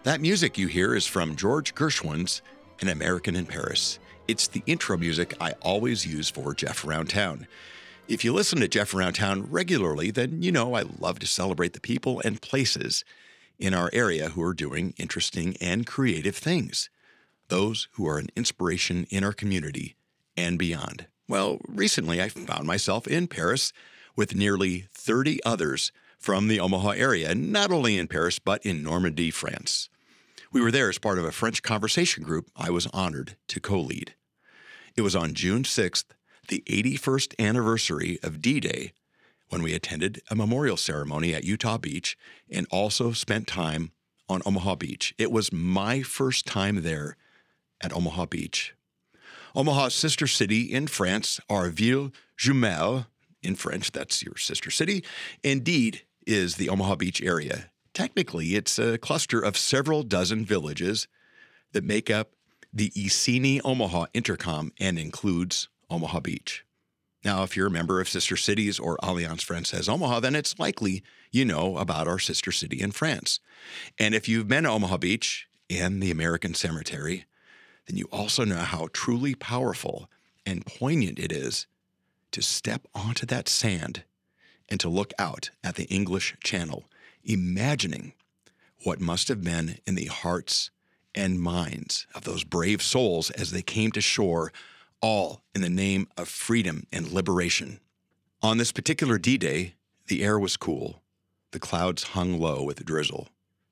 That music you hear is from George Gershwin's An American in Paris. It's the intro music I always use for Jeff Around Town. If you listen to Jeff Around Town regularly, then you know I love to celebrate the people and places in our area who are doing interesting and creative things. Those who are an inspiration in our community and beyond. Well, recently I found myself in Paris with nearly 30 others from the Omaha area, not only in Paris, but in Normandy, France. We were there as part of a French conversation group I was honored to co-lead. It was on June 6th, the 81st anniversary of D-Day, when we attended a memorial ceremony at Utah Beach and also spent time on Omaha Beach. It was my first time there at Omaha Beach. Omaha's sister city in France, our ville jumelle, in French, that's your sister city, indeed is the Omaha Beach area. Technically, it's a cluster of several dozen villages that make up the Iceni Omaha Intercom and includes Omaha Beach. Now, if you're a member of Sister Cities or Alliance Française Omaha, then it's likely you know about our sister city in France. And if you've been to Omaha Beach and the American Cemetery, then you also know how truly powerful and poignant it is to step onto that sand and to look out at the English Channel, imagining what must have been in the hearts and minds of those brave souls as they came to shore, all in the name of freedom and liberation. On this particular D-Day, the air was cool. The clouds hung low with drizzle.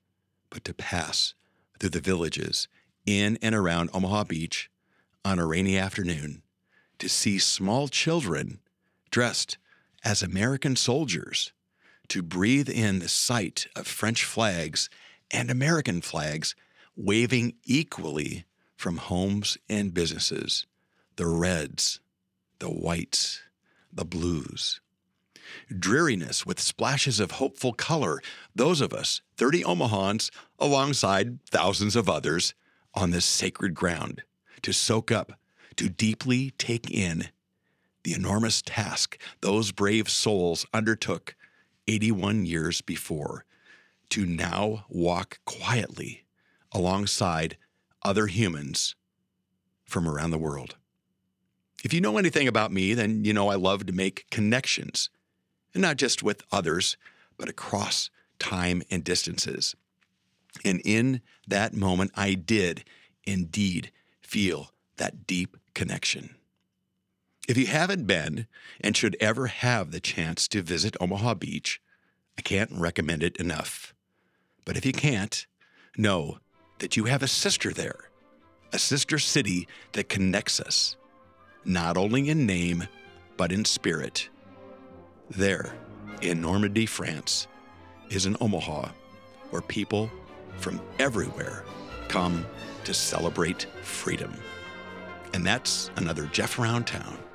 But to pass through the villages in and around Omaha Beach on a rainy afternoon, to see small children dressed as American soldiers, to breathe in the sight of French flags and American flags waving equally from homes and businesses, the reds, the whites, the blues. Dreariness with splashes of hopeful color, those of us, 30 Omahans, alongside thousands of others, on this sacred ground, to soak up, to deeply take in the enormous task those brave souls undertook 81 years before, to now walk quietly alongside other humans from around the world. If you know anything about me, then you know I love to make connections, and not just with others, but across time and distances. And in that moment, I did indeed feel that deep connection. If you haven't been and should ever have the chance to visit Omaha Beach, I can't recommend it enough. But if you can't, know that you have a sister there, a sister city that connects us, not only in name, but in spirit. There, in Normandy, France, is an Omaha where people from everywhere come to celebrate freedom. And that's another Jeff Around Town.